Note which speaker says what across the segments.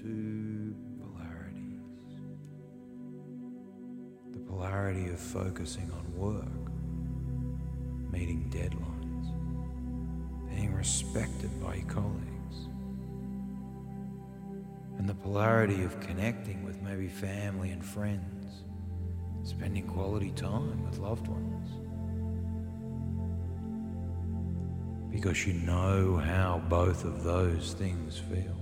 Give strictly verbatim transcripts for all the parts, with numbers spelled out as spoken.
Speaker 1: two polarities. The polarity of focusing on work, meeting deadlines, being respected by your colleagues, and the polarity of connecting with maybe family and friends, spending quality time with loved ones. Because you know how both of those things feel.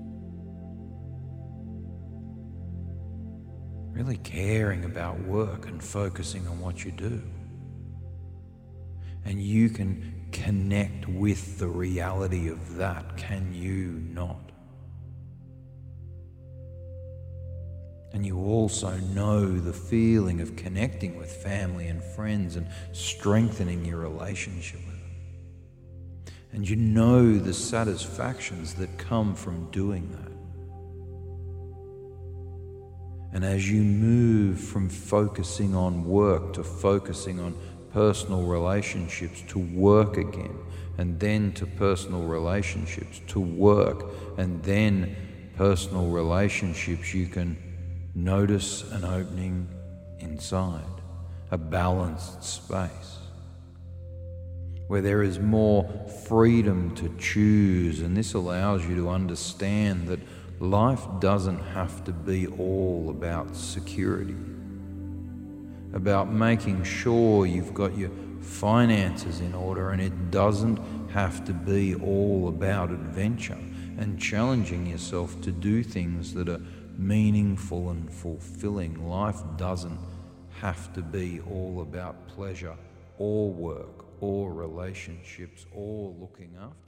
Speaker 1: Really caring about work and focusing on what you do. And you can connect with the reality of that, can you not? And you also know the feeling of connecting with family and friends and strengthening your relationship with them. And you know the satisfactions that come from doing that. And as you move from focusing on work to focusing on personal relationships to work again, and then to personal relationships to work, and then personal relationships, you can notice an opening inside, a balanced space, where there is more freedom to choose, and this allows you to understand that life doesn't have to be all about security, about making sure you've got your finances in order, and it doesn't have to be all about adventure and challenging yourself to do things that are meaningful and fulfilling. Life doesn't have to be all about pleasure or work or relationships or looking after